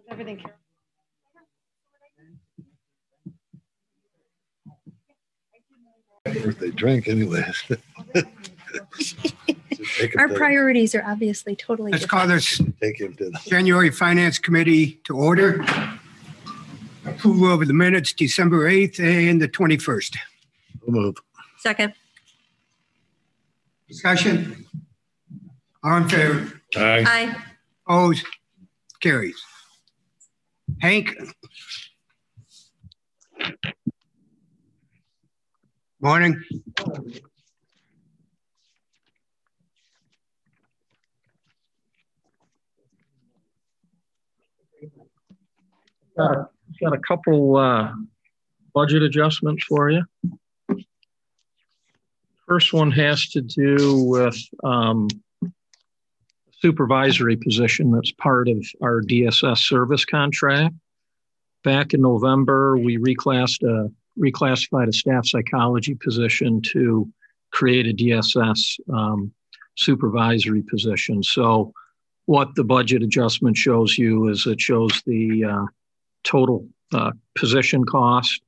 Everything. If they drink anyways. Our priorities are obviously totally Let's different. call this Take him to the. January Finance Committee to order. Approval of the minutes, December 8th and the 21st. Move. Second. Discussion? All in favor? Aye. Opposed? Carries. Hank? Morning. Got a couple budget adjustments for you. First one has to do with supervisory position that's part of our DSS service contract. Back in November, we reclassified a staff psychology position to create a DSS supervisory position. So what the budget adjustment shows you is it shows the total position cost,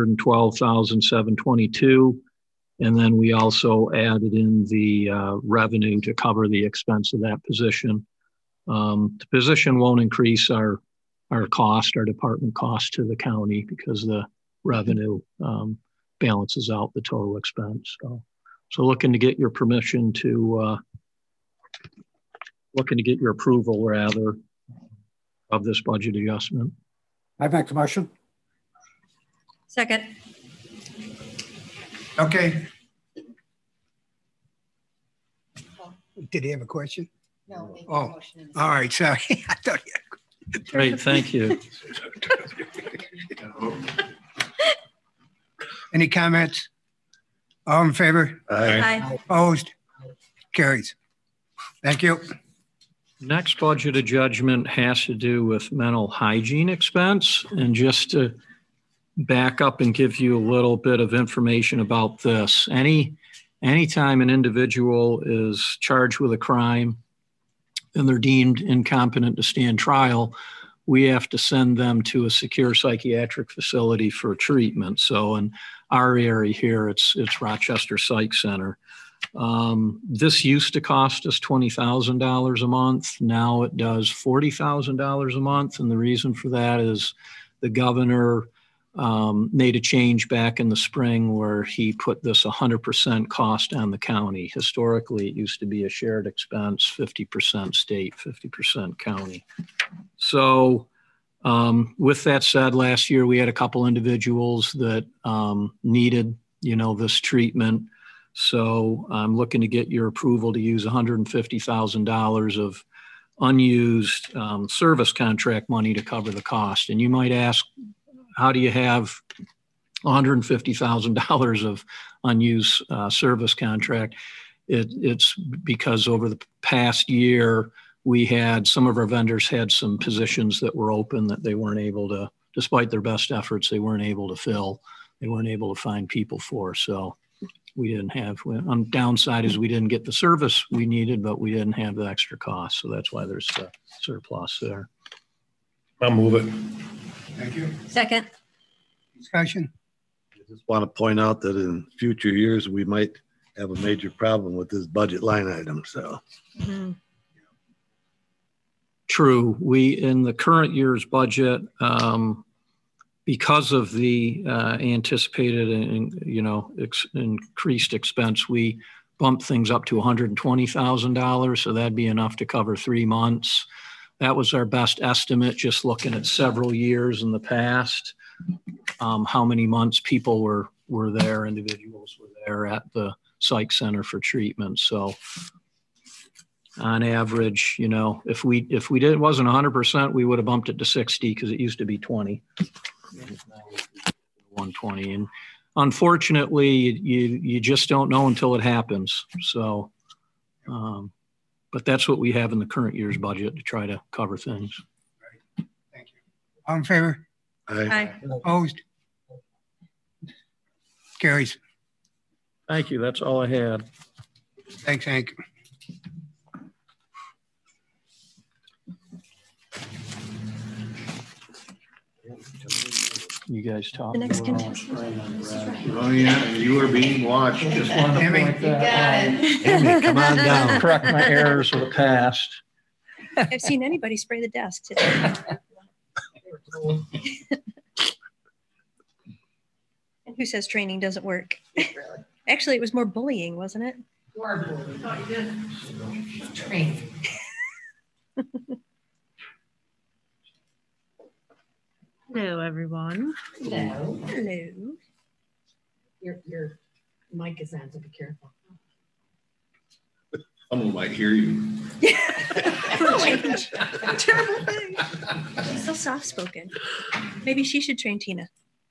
$112,722. And then we also added in the revenue to cover the expense of that position. The position won't increase our cost, our department cost to the county because the revenue balances out the total expense. So looking to get your permission to, looking to get your approval rather of this budget adjustment. I make the motion. Second. Okay. Did he have a question? No. Oh, all right. Sorry. I thought he had. Great, thank you. Any comments? All in favor? Aye. Opposed? Carries. Thank you. Next budget adjustment has to do with mental hygiene expense. And just to back up and give you a little bit of information about this, anytime an individual is charged with a crime and they're deemed incompetent to stand trial, we have to send them to a secure psychiatric facility for treatment. So in our area here, it's Rochester Psych Center. This used to cost us $20,000 a month. Now it does $40,000 a month. And the reason for that is the governor made a change back in the spring where he put this 100% cost on the county. Historically, it used to be a shared expense, 50% state, 50% county. So with that said, last year we had a couple individuals that needed, this treatment. So I'm looking to get your approval to use $150,000 of unused service contract money to cover the cost. And you might ask, how do you have $150,000 of unused service contract? It's because over the past year, we had some of our vendors had some positions that were open that they weren't able to, despite their best efforts, they weren't able to fill. They weren't able to find people for. So we didn't have, on downside is we didn't get the service we needed, but we didn't have the extra cost. So that's why there's a surplus there. I'll move it. Thank you. Second. Discussion? I just want to point out that in future years, we might have a major problem with this budget line item. So. Mm-hmm. True. We, in the current year's budget, because of the anticipated increased expense, we bumped things up to $120,000. So that'd be enough to cover 3 months. That was our best estimate, just looking at several years in the past, how many months people were there, individuals were there at the psych center for treatment. So on average, if we did, it wasn't 100%, we would have bumped it to 60 because it used to be 20. 120. And unfortunately, you just don't know until it happens. So, but that's what we have in the current year's budget to try to cover things. Right. Thank you. All in favor? Aye. Opposed? Carries. Thank you. That's all I had. Thanks, Hank. You guys talk. The next We're all contestant. spraying on Oh, yeah, you were being watched. Just wanted to Tammy. point that out. Amy, come on down. Correct my errors of the past. I've seen anybody spray the desk today. And who says training doesn't work? Actually, it was more bullying, wasn't it? Train. Hello, everyone. Hello. Hello. Your mic is on, so be careful. Someone might hear you. Terrible thing. She's so soft-spoken. Maybe she should train Tina.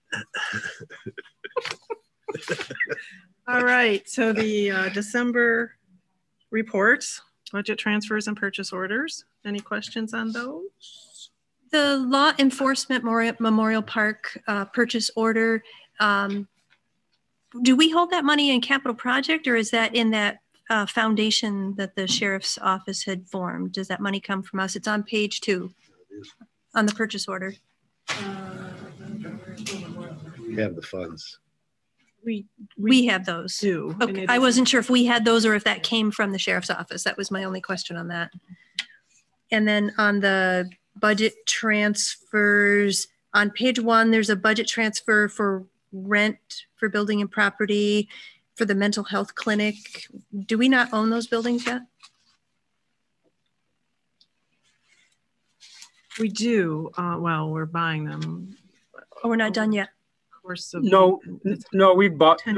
All right, so the December reports, budget transfers and purchase orders. Any questions on those? The Law Enforcement Memorial Park purchase order, do we hold that money in capital project, or is that in that foundation that the sheriff's office had formed? Does that money come from us? It's on page 2 on the purchase order. We have the funds. We have those. Do. and Okay, it I is- wasn't sure if we had those or if that came from the sheriff's office. That was my only question on that. And then on the budget transfers, on page 1, there's a budget transfer for rent for building and property for the mental health clinic. Do we not own those buildings yet? We do. Well, we're buying them. Or we're not done yet? Course of No, we bought. 10.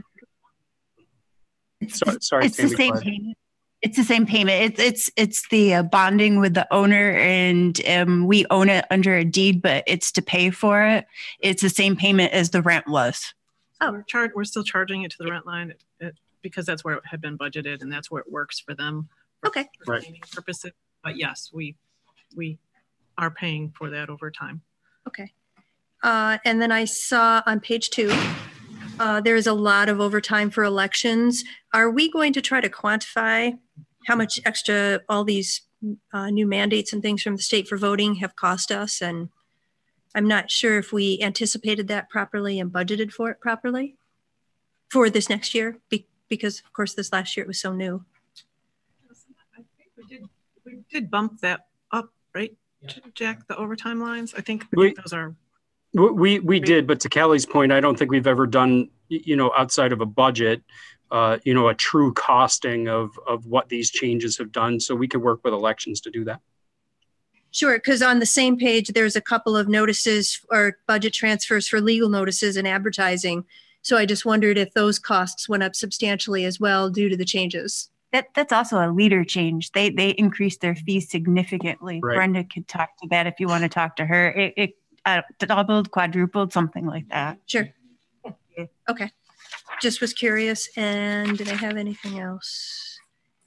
Sorry, It's the Tammy, same go ahead. payment. It's the same payment. It's the bonding with the owner, and we own it under a deed, but it's to pay for it. It's the same payment as the rent was. Oh, we're still charging it to the rent line because that's where it had been budgeted and that's where it works for them. Okay. For Right. planning purposes. But yes, we are paying for that over time. Okay. And then I saw on page 2, there's a lot of overtime for elections. Are we going to try to quantify how much extra all these new mandates and things from the state for voting have cost us? And I'm not sure if we anticipated that properly and budgeted for it properly for this next year, because of course this last year it was so new. I think we did bump that up, right? Jack, the overtime lines. I think those are. We did, but to Callie's point, I don't think we've ever done, outside of a budget, a true costing of what these changes have done. So we could work with elections to do that. Sure, because on the same page, there's a couple of notices or budget transfers for legal notices and advertising. So I just wondered if those costs went up substantially as well due to the changes. That's also a leader change. They increased their fees significantly. Right. Brenda could talk to that if you want to talk to her. It doubled, quadrupled, something like that. Sure. Okay. Just was curious. And did I have anything else?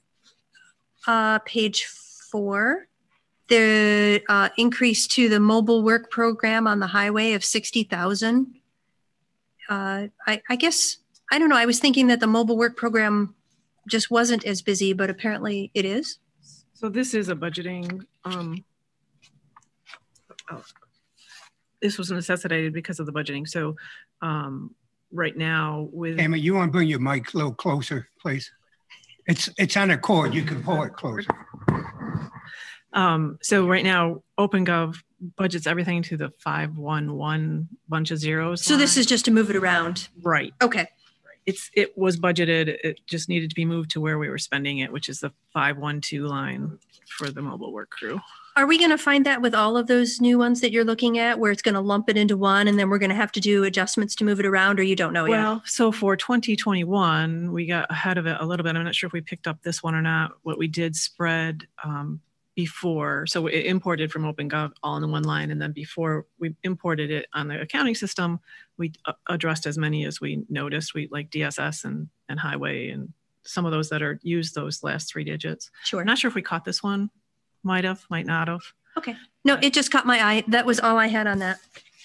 Page 4, the increase to the mobile work program on the highway of 60,000. I guess, I don't know. I was thinking that the mobile work program just wasn't as busy, but apparently it is. So this is a budgeting. This was necessitated because of the budgeting. So right now with. Tammy, you want to bring your mic a little closer, please? It's on a cord. You can pull it closer. So right now, OpenGov budgets everything to the 511 bunch of zeros. So this line. is just to move it around. Right. Okay. It was budgeted. It just needed to be moved to where we were spending it, which is the 512 line for the mobile work crew. Are we going to find that with all of those new ones that you're looking at, where it's going to lump it into one and then we're going to have to do adjustments to move it around, or you don't know yet? Well, so for 2021, we got ahead of it a little bit. I'm not sure if we picked up this one or not. What we did spread before, so it imported from OpenGov all in one line. And then before we imported it on the accounting system, we addressed as many as we noticed. We like DSS and highway and some of those that are used those last 3 digits. Sure. I'm not sure if we caught this one. Might have, might not have. Okay. No, it just caught my eye. That was all I had on that.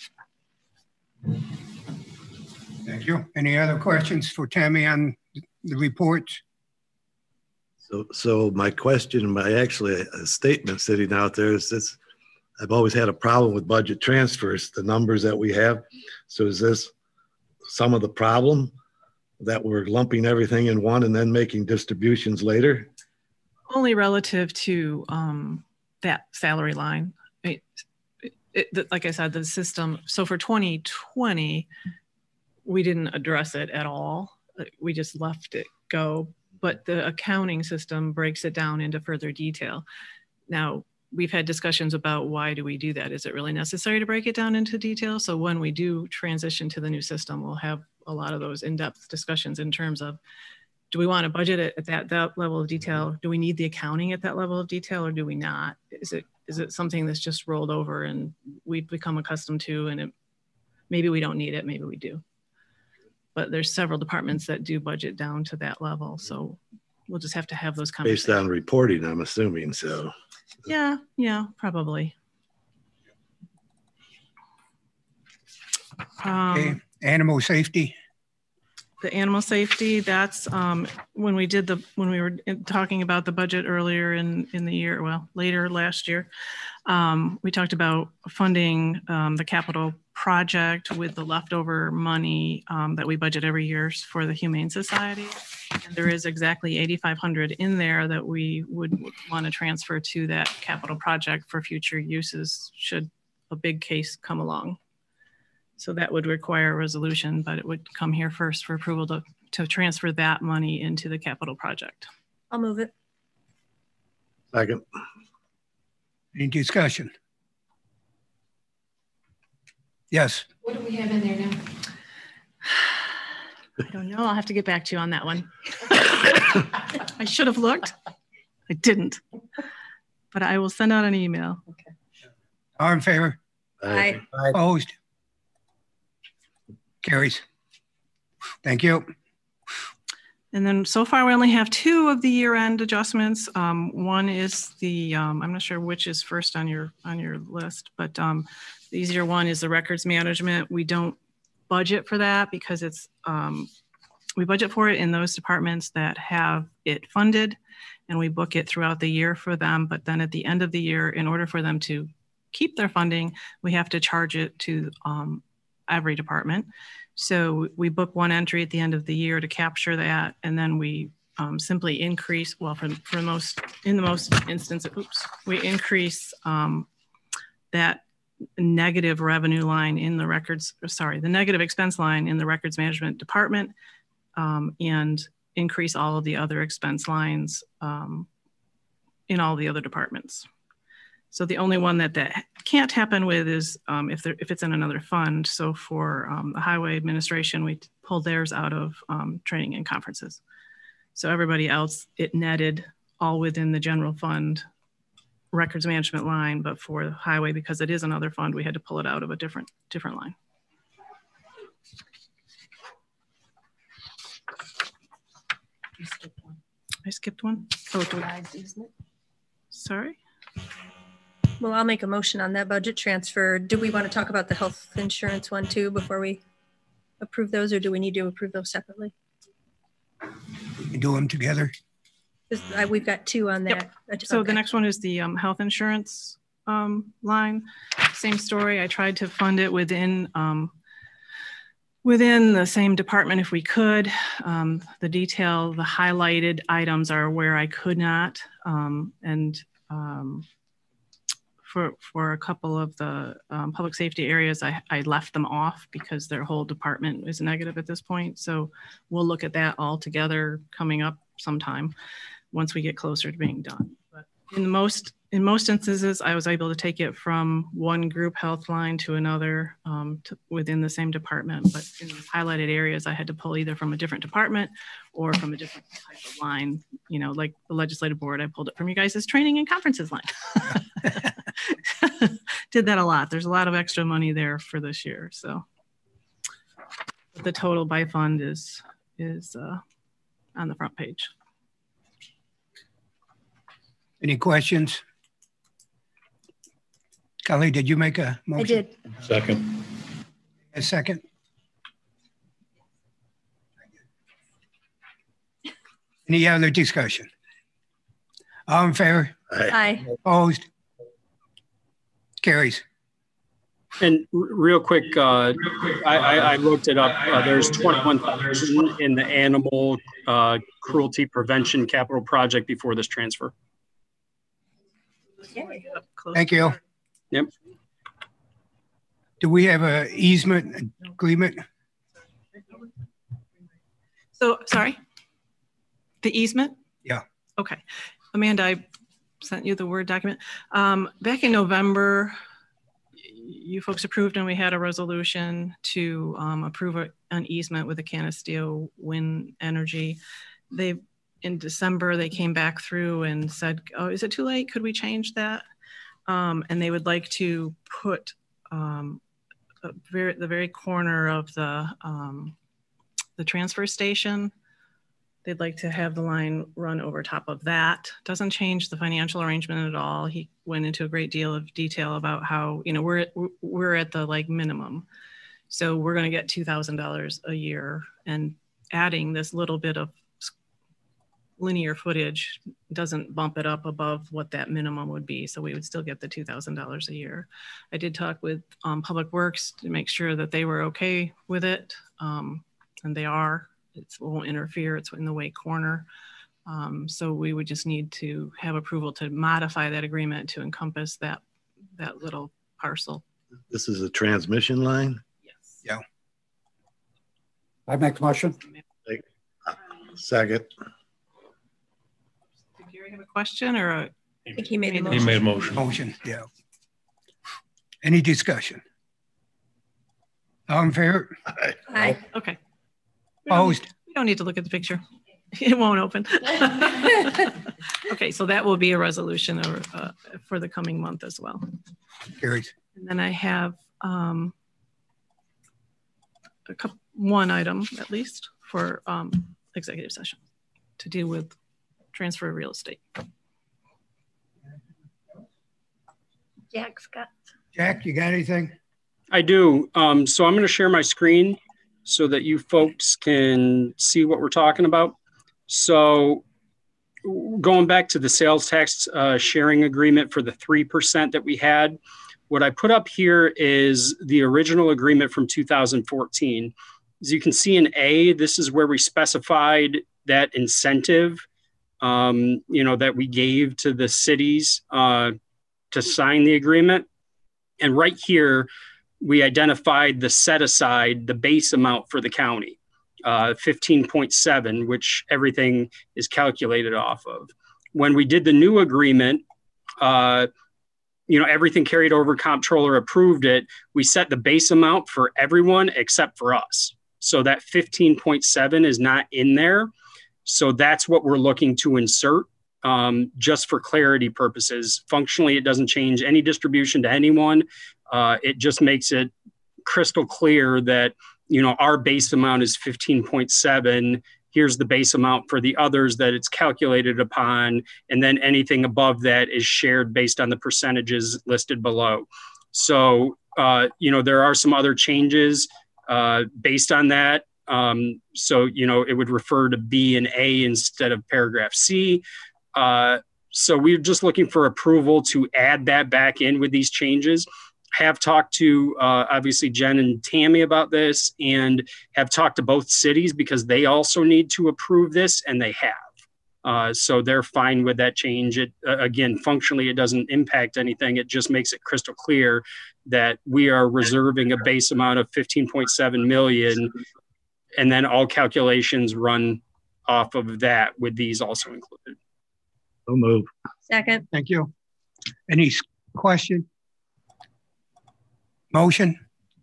Thank you. Any other questions for Tammy on the reports? So my question, actually a statement sitting out there is this, I've always had a problem with budget transfers, the numbers that we have. So is this some of the problem that we're lumping everything in one and then making distributions later? Only relative to that salary line. I mean, like I said, the system. So for 2020, we didn't address it at all. We just left it go. But the accounting system breaks it down into further detail. Now, we've had discussions about why do we do that? Is it really necessary to break it down into detail? So when we do transition to the new system, we'll have a lot of those in-depth discussions in terms of, do we want to budget it at that level of detail? Do we need the accounting at that level of detail, or do we not? Is it something that's just rolled over and we've become accustomed to, and maybe we don't need it, maybe we do. But there's several departments that do budget down to that level. So we'll just have to have those conversations. Based on reporting, I'm assuming, so. Yeah, probably. Okay. Animal safety. The animal safety, that's when we were talking about the budget earlier in the year, well, later last year, we talked about funding the capital project with the leftover money that we budget every year for the Humane Society. And there is exactly $8,500 in there that we would want to transfer to that capital project for future uses should a big case come along. So that would require a resolution, but it would come here first for approval to transfer that money into the capital project. I'll move it. Second. Any discussion? Yes. What do we have in there now? I don't know. I'll have to get back to you on that one. I should have looked. I didn't. But I will send out an email. Okay. All in favor? Aye. Opposed? Carries. Thank you. And then so far we only have 2 of the year-end adjustments. One is the I'm not sure which is first on your list, but the easier one is the records management. We don't budget for that because it's we budget for it in those departments that have it funded, and we book it throughout the year for them. But then at the end of the year, in order for them to keep their funding, we have to charge it to every department. So we book one entry at the end of the year to capture that, and then we simply increase, well, in the most instances, we increase that negative revenue line in the the negative expense line in the records management department, and increase all of the other expense lines in all the other departments. So the only one that can't happen with is if it's in another fund. So for the highway administration, we pulled theirs out of training and conferences. So everybody else, it netted all within the general fund records management line, but for the highway, because it is another fund, we had to pull it out of a different line. You skipped one. I skipped one. Oh, Isn't it? sorry. Well, I'll make a motion on that budget transfer. Do we want to talk about the health insurance one too before we approve those, or do we need to approve those separately? You do them together. We've got 2 on that. Yep. So the next one is the health insurance line. Same story. I tried to fund it within the same department if we could. The detail, the highlighted items are where I could not. For a couple of the public safety areas, I left them off because their whole department is negative at this point. So we'll look at that all together coming up sometime once we get closer to being done. But in most instances, I was able to take it from one group health line to another within the same department. But in the highlighted areas, I had to pull either from a different department or from a different type of line. You know, like the legislative board, I pulled it from you guys' training and conferences line. Did that a lot. There's a lot of extra money there for this year. So the total by fund is on the front page. Any questions? Kelly, did you make a motion? I did. Second. A second? Any other discussion? All in favor? Aye. Opposed? Carries. And real quick, I looked it up. There's 21,000 in the animal cruelty prevention capital project before this transfer. Thank you. Yep. Do we have a easement agreement? So, sorry, the easement? Yeah. Okay. Amanda, I sent you the Word document. Back in November, you folks approved and we had a resolution to approve an easement with the Canisteo Wind Energy. In December, they came back through and said, oh, is it too late? Could we change that? And they would like to put the very corner of the transfer station. They'd like to have the line run over top of that. Doesn't change the financial arrangement at all. He went into a great deal of detail about how, you know, we're at the like minimum. So we're going to get $2,000 a year, and adding this little bit of linear footage doesn't bump it up above what that minimum would be. So we would still get the $2,000 a year. I did talk with Public Works to make sure that they were okay with it. And they are. It won't interfere. It's in the way corner. So we would just need to have approval to modify that agreement to encompass that little parcel. This is a transmission line? Yes. Yeah. I make the motion. Second. Did Gary have a question or a? I think he made the motion. He made a motion. Motion, yeah. Any discussion? All in favor? Aye. Okay. Opposed? We don't need to look at the picture. It won't open. Okay, so that will be a resolution for the coming month as well. Carries. And then I have one item at least for executive session to deal with transfer of real estate. Jack's got. Jack, you got anything? I do. So I'm going to share my screen so that you folks can see what we're talking about. So going back to the sales tax sharing agreement for the 3% that we had, what I put up here is the original agreement from 2014. As you can see in A, this is where we specified that incentive, that we gave to the cities to sign the agreement. And right here, we identified the set aside, the base amount for the county, 15.7, which everything is calculated off of. When we did the new agreement, everything carried over, comptroller approved it. We set the base amount for everyone except for us. So that 15.7 is not in there. So that's what we're looking to insert. Just for clarity purposes. Functionally, it doesn't change any distribution to anyone. It just makes it crystal clear that, our base amount is 15.7. Here's the base amount for the others that it's calculated upon. And then anything above that is shared based on the percentages listed below. So, there are some other changes based on that. It would refer to B and A instead of paragraph C. So we're just looking for approval to add that back in with these changes. Have talked to obviously Jen and Tammy about this, and have talked to both cities because they also need to approve this, and they have. So they're fine with that change. It again, functionally, it doesn't impact anything. It just makes it crystal clear that we are reserving a base amount of 15.7 million, and then all calculations run off of that with these also included. So move. Second. Thank you. Any question? Motion?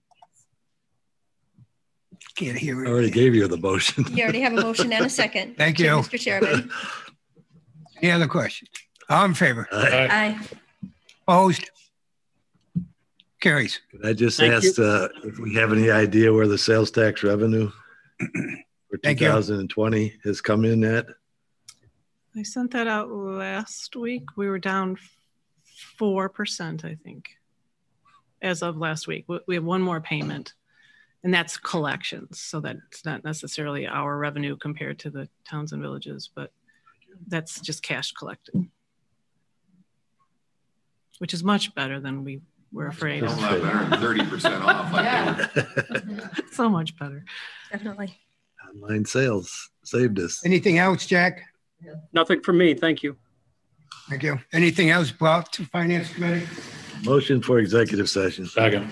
Can't hear I it. already gave you the motion. You already have a motion and a second. Thank you. Mr. Chairman. Any other questions? All in favor? Aye. Opposed? Carries. Could I just Thank ask if we have any idea where the sales tax revenue for Thank you. 2020 has come in at? I sent that out last week. We were down 4%, I think, as of last week. We have one more payment, and that's collections. So that's not necessarily our revenue compared to the towns and villages, but that's just cash collected, which is much better than we we're afraid. That's A lot better than 30% off. Yeah. So much better. Definitely. Online sales saved us. Anything else, Jack? Nothing from me. Thank you. Thank you. Anything else brought to Finance Committee? Motion for executive session. Second.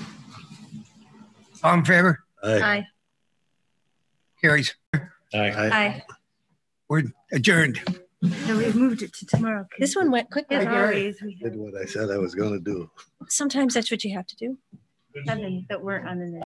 All in favor? Aye. Aye. Carries. Aye. Aye. We're adjourned. No, we moved it to tomorrow. This one went quick. Hi, Gary. Did what I said I was going to do. Sometimes that's what you have to do. Seven that weren't on the